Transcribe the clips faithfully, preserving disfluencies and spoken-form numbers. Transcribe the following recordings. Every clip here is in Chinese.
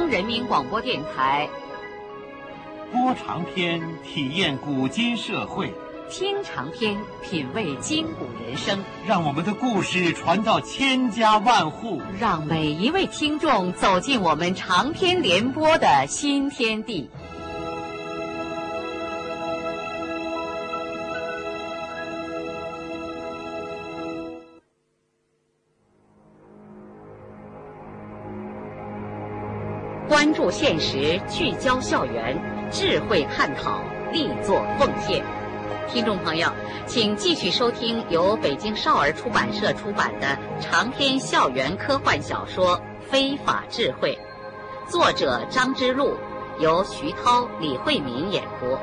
央人民广播电台。 播长篇，体验古今社会； 听长篇，品味今古人生。 让我们的故事传到千家万户， 让每一位听众走进我们长篇联播的新天地。关注现实，聚焦校园，智慧探讨，力作奉献。听众朋友，请继续收听由北京少儿出版社出版的长篇校园科幻小说《非法智慧》，作者张之路，由徐涛、李慧敏演播。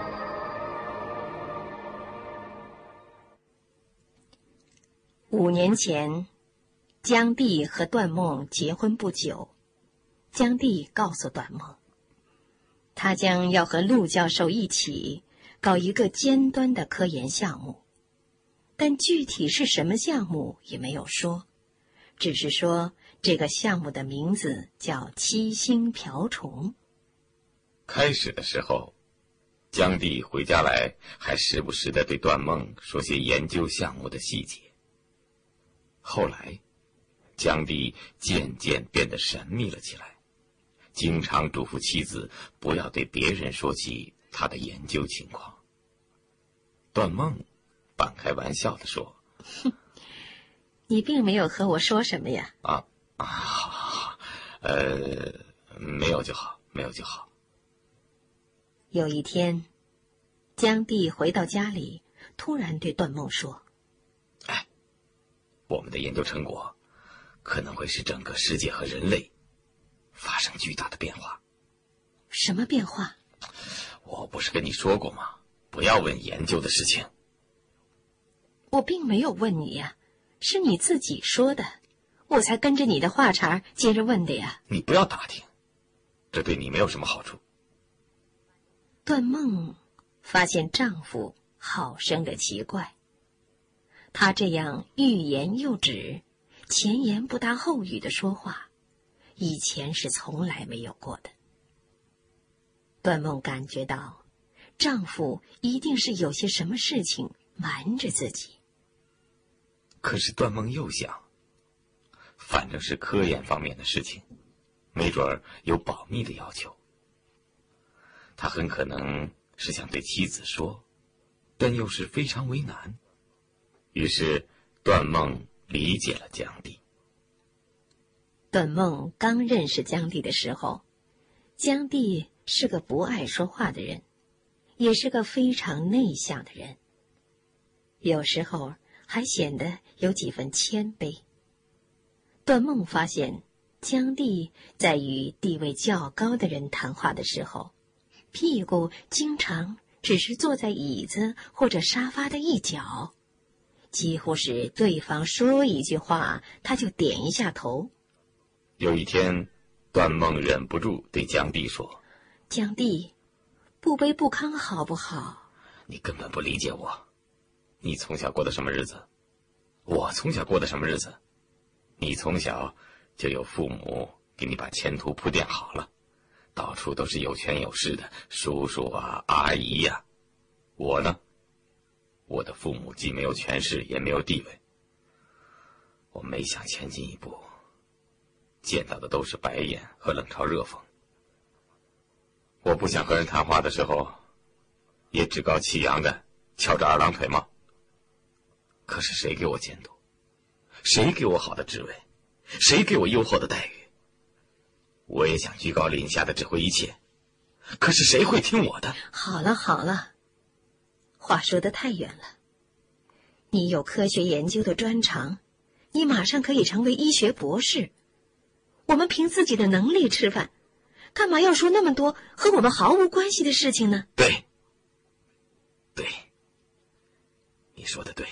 五年前，江帝和段梦结婚不久。江帝告诉段梦，他将要和陆教授一起搞一个尖端的科研项目，但具体是什么项目也没有说，只是说这个项目的名字叫七星瓢虫。 开始的时候，江帝回家来还时不时地对段梦说些研究项目的细节。后来，江帝渐渐变得神秘了起来，经常嘱咐妻子不要对别人说起他的研究情况。段梦半开玩笑地说：“ 哼，你并没有和我说什么呀？” 啊啊，呃，没有就好，没有就好。 有一天，江帝回到家里，突然对段梦说：“ 哎，我们的研究成果可能会使整个世界和人类发生巨大的变化。” 什么变化？ 我不是跟你说过吗？不要问研究的事情。 我并没有问你呀，是你自己说的，我才跟着你的话茬接着问的呀。 你不要打听，这对你没有什么好处。 段梦发现丈夫好生的奇怪，他这样欲言又止，前言不搭后语的说话，以前是从来没有过的。段梦感觉到，丈夫一定是有些什么事情瞒着自己。 可是段梦又想，反正是科研方面的事情，没准儿有保密的要求。他很可能是想对妻子说，但又是非常为难。于是段梦理解了江帝。 段梦刚认识江帝的时候，江帝是个不爱说话的人，也是个非常内向的人，有时候还显得有几分谦卑。段梦发现，江帝在与地位较高的人谈话的时候，屁股经常只是坐在椅子或者沙发的一角，几乎是对方说一句话，他就点一下头。 有一天，段梦忍不住对江帝说：“ 江帝，不卑不亢好不好？” 你根本不理解我。你从小过的什么日子？我从小过的什么日子？你从小就有父母给你把前途铺垫好了，到处都是有权有势的叔叔啊、阿姨呀、啊。我呢，我的父母既没有权势，也没有地位。我每想前进一步，见到的都是白眼和冷嘲热讽。我不想和人谈话的时候，也趾高气扬的翘着二郎腿吗？可是谁给我监督？谁给我好的职位？谁给我优厚的待遇？我也想居高临下的指挥一切，可是谁会听我的？ 好了好了，话说得太远了。你有科学研究的专长，你马上可以成为医学博士。我们凭自己的能力吃饭，干嘛要说那么多和我们毫无关系的事情呢？ 对，对，你说的对。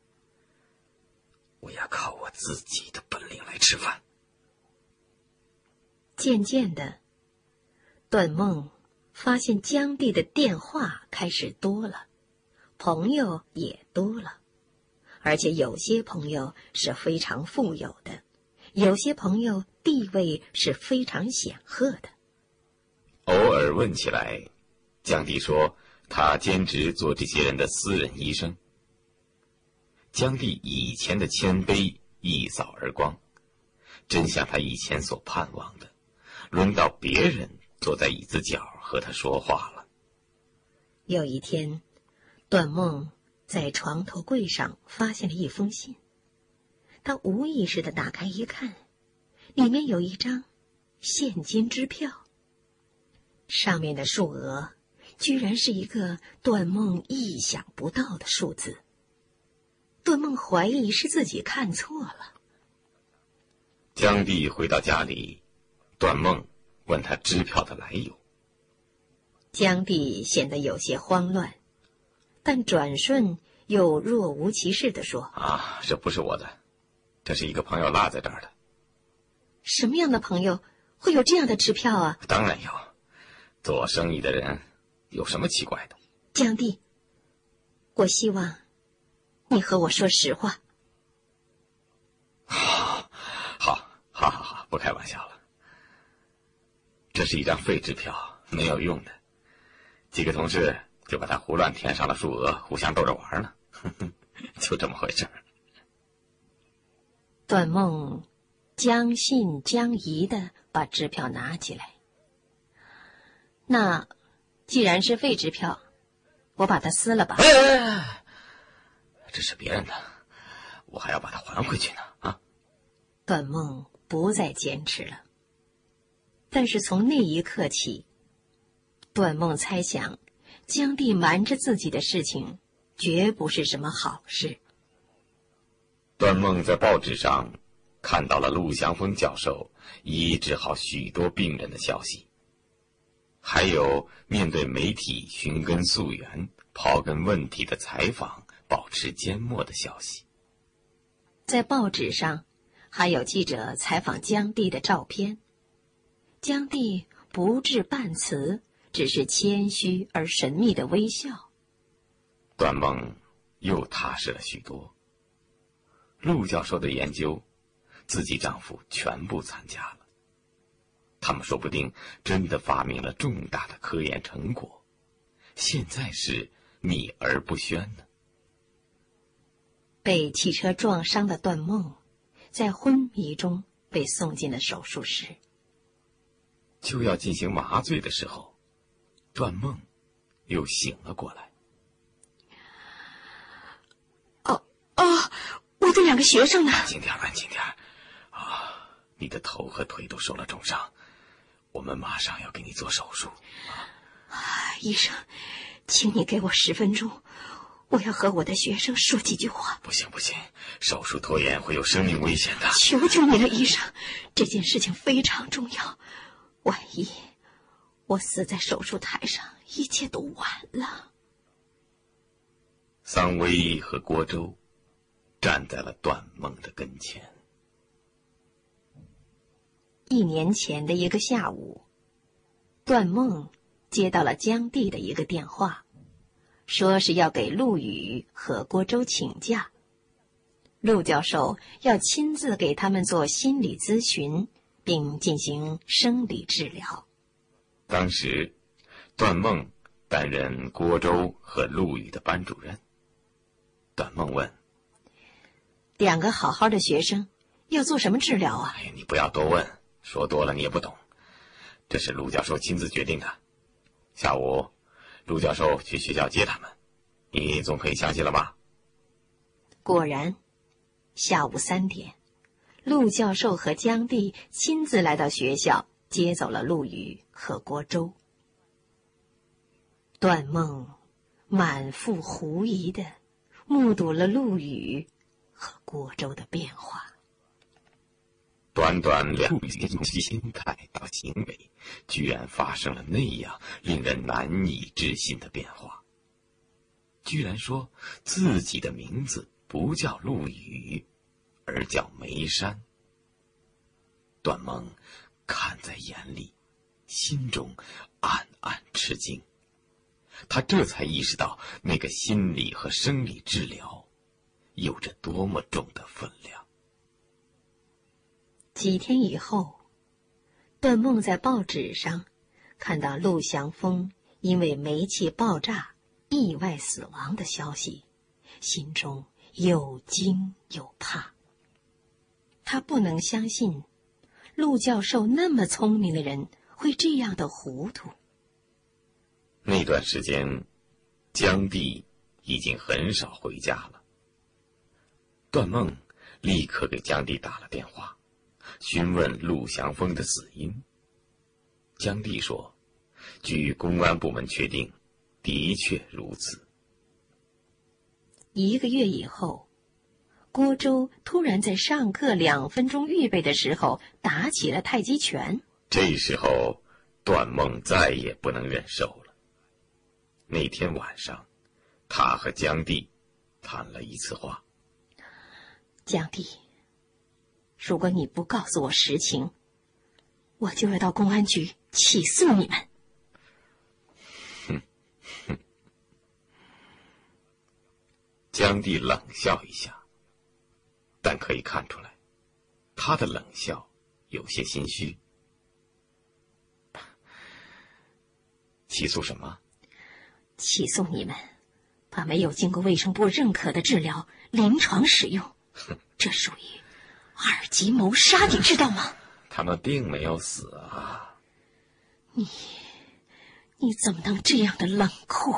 我要靠我自己的本领来吃饭。 渐渐的，段梦发现江帝的电话开始多了，朋友也多了，而且有些朋友是非常富有的，有些朋友地位是非常显赫的。 偶尔问起来，江帝说他兼职做这些人的私人医生。江帝以前的谦卑一扫而光，真像他以前所盼望的，轮到别人坐在椅子角和他说话了。 有一天，段梦在床头柜上发现了一封信，他无意识地打开一看，里面有一张现金支票，上面的数额居然是一个段梦意想不到的数字。段梦怀疑是自己看错了。 江帝回到家里，段梦问他支票的来由。 江帝显得有些慌乱，但转瞬又若无其事地说： 啊，这不是我的，这是一个朋友落在这儿的。 什么样的朋友会有这样的支票啊？ 当然有，做生意的人有什么奇怪的？ 江帝，我希望你和我说实话。 好，好，好，好，好，不开玩笑了。这是一张废支票，没有用的。几个同事就把它胡乱填上了数额，互相逗着玩呢。就这么回事。 段梦将信将疑地把支票拿起来。那既然是废支票，我把它撕了吧。 哎，这是别人的，我还要把它还回去呢。啊！ 段梦不再坚持了。但是从那一刻起，段梦猜想，江帝瞒着自己的事情绝不是什么好事。 段梦在报纸上看到了陆祥峰教授医治好许多病人的消息，还有面对媒体寻根溯源、刨根问底的采访保持缄默的消息。 在报纸上还有记者采访江帝的照片，江帝不置半词，只是谦虚而神秘的微笑。 段梦又踏实了许多。陆教授的研究，自己丈夫全部参加了。他们说不定真的发明了重大的科研成果，现在是秘而不宣呢。 被汽车撞伤的段梦，在昏迷中被送进了手术室。 就要进行麻醉的时候，段梦又醒了过来。 哦哦，我的两个学生呢？ 安静点，安静点。啊，你的头和腿都受了重伤，我们马上要给你做手术。 啊，医生，请你给我十分钟，我要和我的学生说几句话。 不行不行，手术拖延会有生命危险的。 求求你了，医生，这件事情非常重要。万一我死在手术台上，一切都晚了。 桑薇和郭周站在了段梦的跟前。 一年前的一个下午，段梦接到了江帝的一个电话，说是要给陆羽和郭周请假，陆教授要亲自给他们做心理咨询，并进行生理治疗。 当时，段梦担任郭周和陆羽的班主任。段梦问：“ 两个好好的学生要做什么治疗啊？” 哎呀，你不要多问，说多了你也不懂。这是陆教授亲自决定的。下午，陆教授去学校接他们，你总可以相信了吧？ 果然，下午三点，陆教授和江帝亲自来到学校，接走了陆羽和郭周。段梦满腹狐疑地目睹了陆羽和郭周的变化。 短短两年从心态到行为，居然发生了那样令人难以置信的变化。居然说自己的名字不叫陆羽，而叫梅山。段梦看在眼里，心中暗暗吃惊。他这才意识到那个心理和生理治疗有着多么重的分量。 几天以后，段梦在报纸上看到陆祥峰因为煤气爆炸意外死亡的消息，心中又惊又怕。他不能相信陆教授那么聪明的人会这样的糊涂。 那段时间，江帝已经很少回家了。段梦立刻给江帝打了电话，询问陆祥峰的死因。江帝说，据公安部门确定，的确如此。 一个月以后，郭周突然在上课两分钟预备的时候打起了太极拳。 这时候，段梦再也不能忍受了。那天晚上，他和江帝谈了一次话。 江帝，如果你不告诉我实情，我就要到公安局起诉你们。 哼哼。江帝冷笑一下，但可以看出来，他的冷笑有些心虚。起诉什么？ 起诉你们把没有经过卫生部认可的治疗临床使用，这属于二级谋杀，你知道吗？ 他们并没有死啊。 你你怎么能这样的冷酷？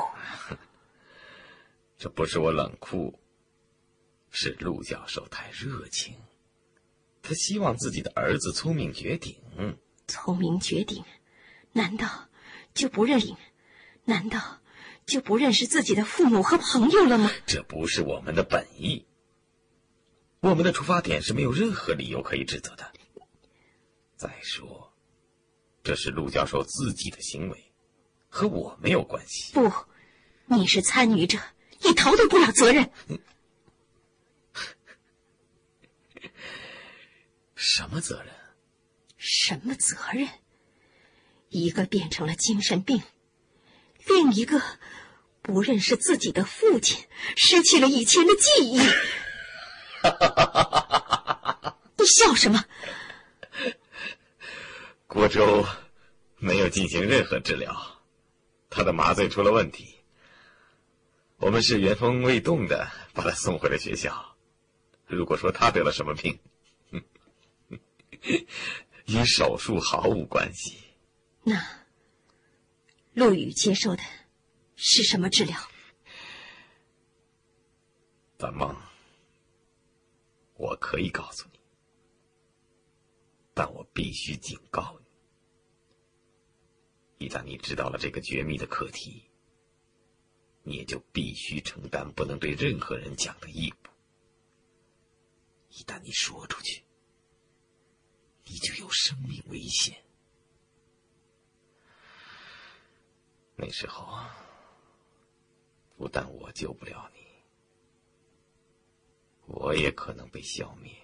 这不是我冷酷，是陆教授太热情。他希望自己的儿子聪明绝顶。 聪明绝顶，难道就不认领？难道就不认识自己的父母和朋友了吗？ 这不是我们的本意。我们的出发点是没有任何理由可以指责的。再说，这是陆教授自己的行为，和我没有关系。 不，你是参与者，你逃脱不了责任。 什么责任？ 什么责任？一个变成了精神病，另一个不认识自己的父亲，失去了以前的记忆。你笑什么？ 郭周没有进行任何治疗，他的麻醉出了问题。我们是原封未动的把他送回了学校。如果说他得了什么病，与手术毫无关系。 那陆羽接受的是什么治疗？ 段梦，我可以告诉你，但我必须警告你，一旦你知道了这个绝密的课题，你也就必须承担不能对任何人讲的义务。一旦你说出去，你就有生命危险。那时候，不但我救不了你，我也可能被消灭。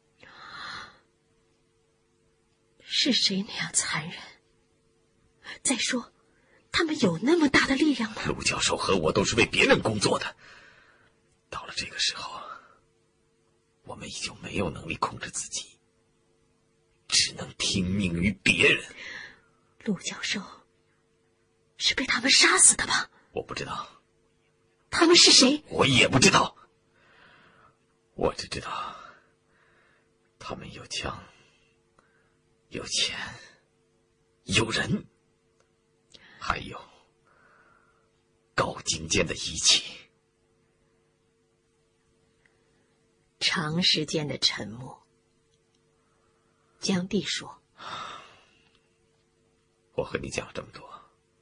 是谁那样残忍？再说，他们有那么大的力量吗？ 陆教授和我都是为别人工作的，到了这个时候，我们已经没有能力控制自己，只能听命于别人。 陆教授是被他们杀死的吧？ 我不知道。 他们是谁？ 我也不知道。我只知道，他们有枪，有钱，有人，还有高精尖的仪器。 长时间的沉默。江帝说：“ 我和你讲这么多，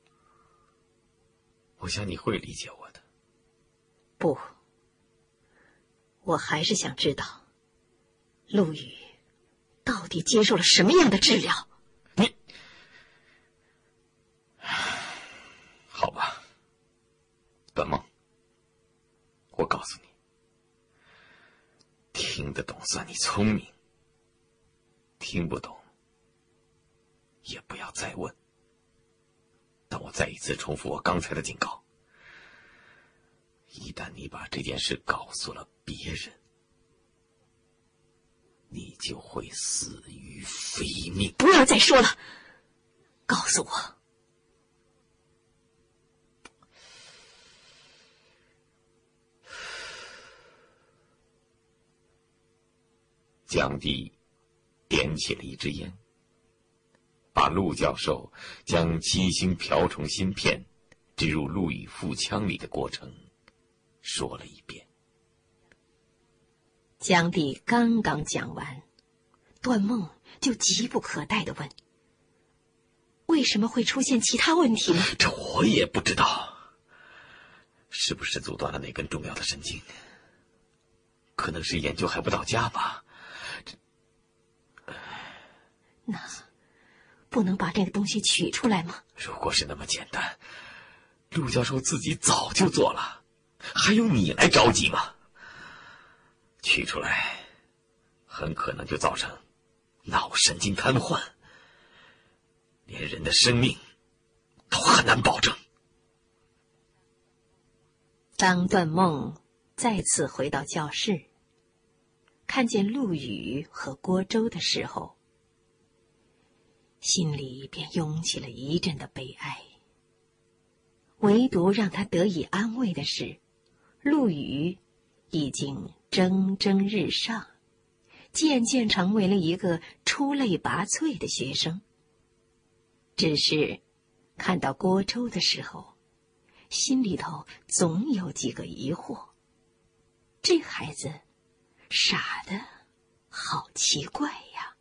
我想你会理解我的。” 不，我还是想知道，陆羽到底接受了什么样的治疗？ 你，好吧，段梦，我告诉你，听得懂算你聪明，听不懂也不要再问。但我再一次重复我刚才的警告，一旦你把这件事告诉了别人，你就会死于非命。 不要再说了，告诉我， 江帝点起了一支烟，把陆教授将七星瓢虫芯片植入陆羽腹腔里的过程说了一遍。 江帝刚刚讲完，段梦就急不可待地问：为什么会出现其他问题呢？ 这我也不知道，是不是阻断了哪根重要的神经？可能是研究还不到家吧。 那不能把这个东西取出来吗？ 如果是那么简单，陆教授自己早就做了，还用你来着急吗？取出来很可能就造成脑神经瘫痪，连人的生命都很难保证。 当段梦再次回到教室，看见陆羽和郭周的时候，心里便涌起了一阵的悲哀。唯独让他得以安慰的是，陆羽已经蒸蒸日上，渐渐成为了一个出类拔萃的学生。只是看到郭周的时候，心里头总有几个疑惑。这孩子傻得好奇怪呀。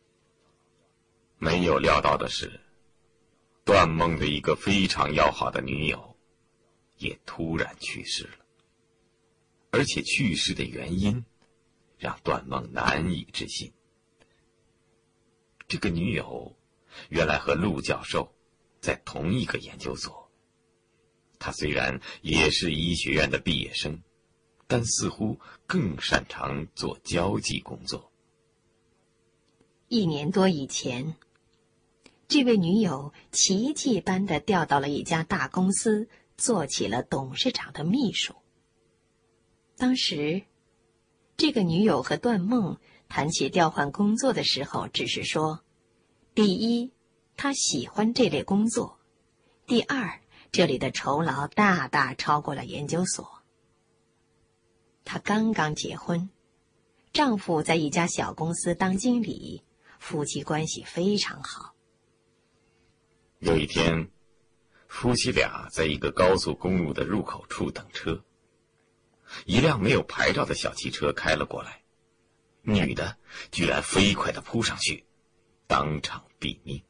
没有料到的是，段梦的一个非常要好的女友也突然去世了，而且去世的原因让段梦难以置信。这个女友原来和陆教授在同一个研究所，她虽然也是医学院的毕业生，但似乎更擅长做交际工作。 一年多以前，这位女友奇迹般地调到了一家大公司，做起了董事长的秘书。当时，这个女友和段梦谈起调换工作的时候，只是说：第一，她喜欢这类工作；第二，这里的酬劳大大超过了研究所。她刚刚结婚，丈夫在一家小公司当经理，夫妻关系非常好。 有一天，夫妻俩在一个高速公路的入口处等车，一辆没有牌照的小汽车开了过来，女的居然飞快地扑上去，当场毙命。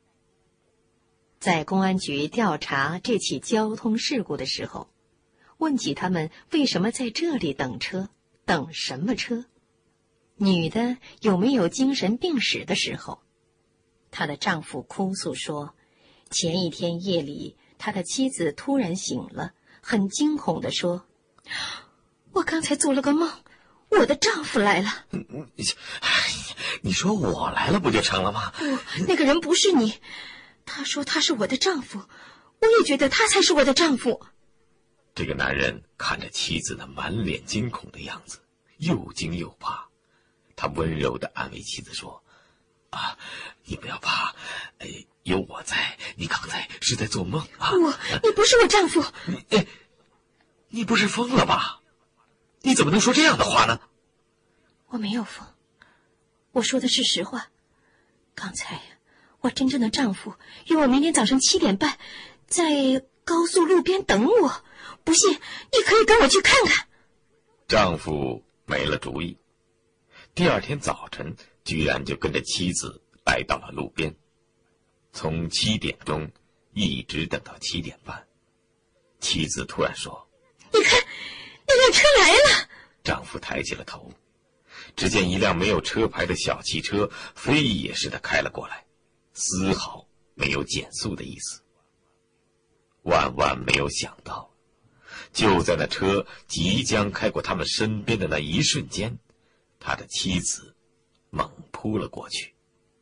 在公安局调查这起交通事故的时候，问起他们为什么在这里等车，等什么车，女的有没有精神病史的时候，她的丈夫哭诉说，前一天夜里，他的妻子突然醒了，很惊恐地说：我刚才做了个梦，我的丈夫来了。 你说我来了不就成了吗？ 不，那个人不是你。他说他是我的丈夫，我也觉得他才是我的丈夫。 这个男人看着妻子那满脸惊恐的样子，又惊又怕。他温柔地安慰妻子说：啊，你不要怕，哎，有我在，你刚才是在做梦啊。 我，你不是我丈夫。 你，你不是疯了吧？你怎么能说这样的话呢？ 我没有疯，我说的是实话。刚才我真正的丈夫约我明天早上七点半在高速路边等我，不信你可以跟我去看看。 丈夫没了主意，第二天早晨居然就跟着妻子来到了路边，从七点钟一直等到七点半。妻子突然说： 你看，那辆车来了。 丈夫抬起了头，只见一辆没有车牌的小汽车飞也似的开了过来，丝毫没有减速的意思。万万没有想到，就在那车即将开过他们身边的那一瞬间，他的妻子猛扑了过去。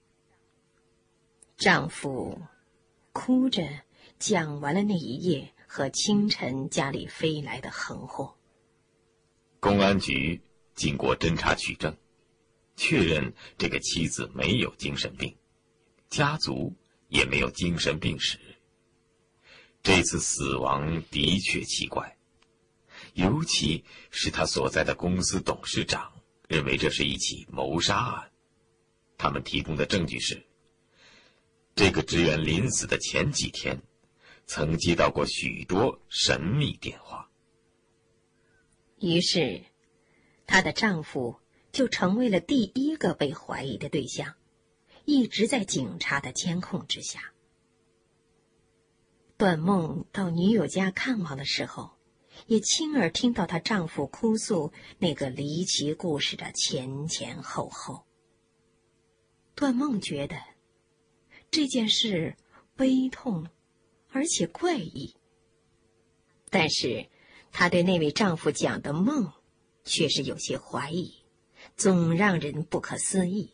丈夫哭着讲完了那一夜和清晨家里飞来的横祸。 公安局经过侦查取证，确认这个妻子没有精神病，家族也没有精神病史。这次死亡的确奇怪，尤其是他所在的公司董事长认为这是一起谋杀案。他们提供的证据是，这个职员临死的前几天曾接到过许多神秘电话。 于是她的丈夫就成为了第一个被怀疑的对象，一直在警察的监控之下。段梦到女友家看望的时候，也亲耳听到她丈夫哭诉那个离奇故事的前前后后。段梦觉得这件事悲痛而且怪异，但是她对那位丈夫讲的梦却是有些怀疑，总让人不可思议。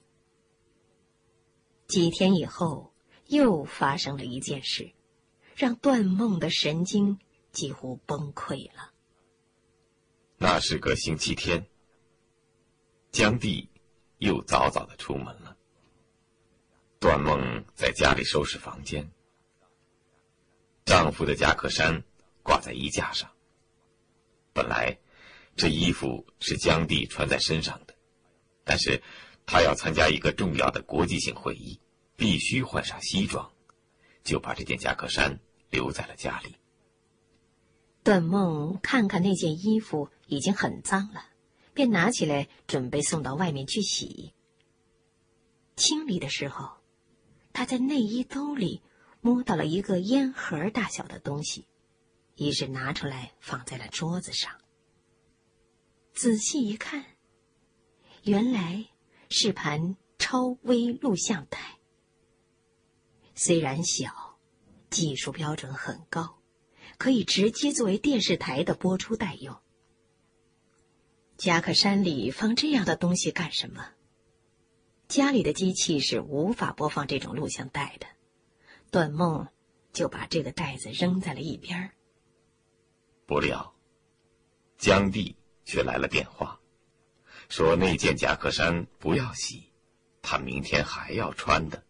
几天以后，又发生了一件事，让段梦的神经几乎崩溃了。 那是个星期天，江帝又早早的出门了。段梦在家里收拾房间，丈夫的夹克衫挂在衣架上。本来这衣服是江帝穿在身上的，但是他要参加一个重要的国际性会议，必须换上西装，就把这件夹克衫留在了家里。 段梦看看那件衣服已经很脏了，便拿起来准备送到外面去洗。清理的时候，他在内衣兜里摸到了一个烟盒大小的东西，于是拿出来放在了桌子上。仔细一看，原来是盘超微录像带。虽然小，技术标准很高，可以直接作为电视台的播出带用。夹克衫里放这样的东西干什么？家里的机器是无法播放这种录像带的，段梦就把这个袋子扔在了一边。 不料江帝却来了电话，说那件夹克衫不要洗，他明天还要穿的。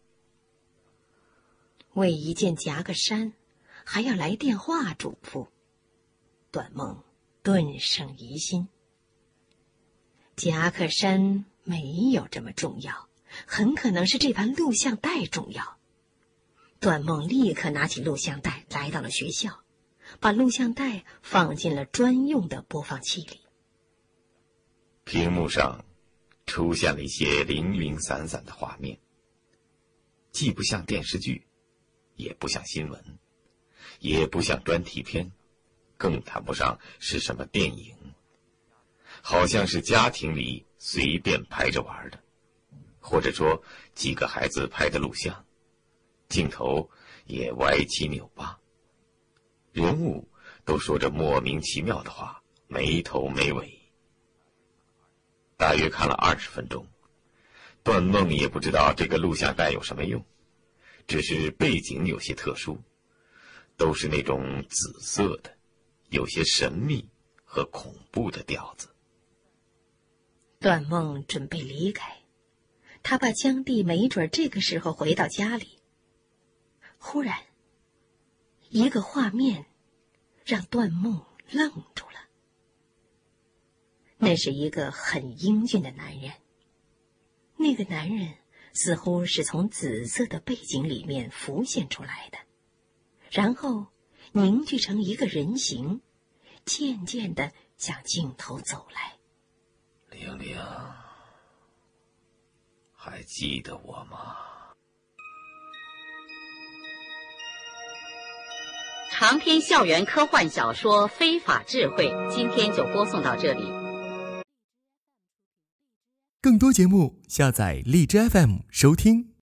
为一件夹克衫还要来电话嘱咐，段梦顿生疑心。夹克衫没有这么重要，很可能是这盘录像带重要。段梦立刻拿起录像带来到了学校，把录像带放进了专用的播放器里。 屏幕上出现了一些零零散散的画面，既不像电视剧，也不像新闻，也不像专题片，更谈不上是什么电影，好像是家庭里随便拍着玩的，或者说几个孩子拍的录像，镜头也歪七扭八，人物都说着莫名其妙的话，没头没尾。大约看了二十分钟，段梦也不知道这个录像带有什么用，只是背景有些特殊，都是那种紫色的，有些神秘和恐怖的调子。 段梦准备离开，他怕江帝没准这个时候回到家里。忽然，一个画面让段梦愣住了。那是一个很英俊的男人，那个男人似乎是从紫色的背景里面浮现出来的，然后凝聚成一个人形，渐渐地向镜头走来。 玲玲，还记得我吗？ 长篇校园科幻小说《非法智慧》，今天就播送到这里。 更多节目下载荔枝 F M 收听。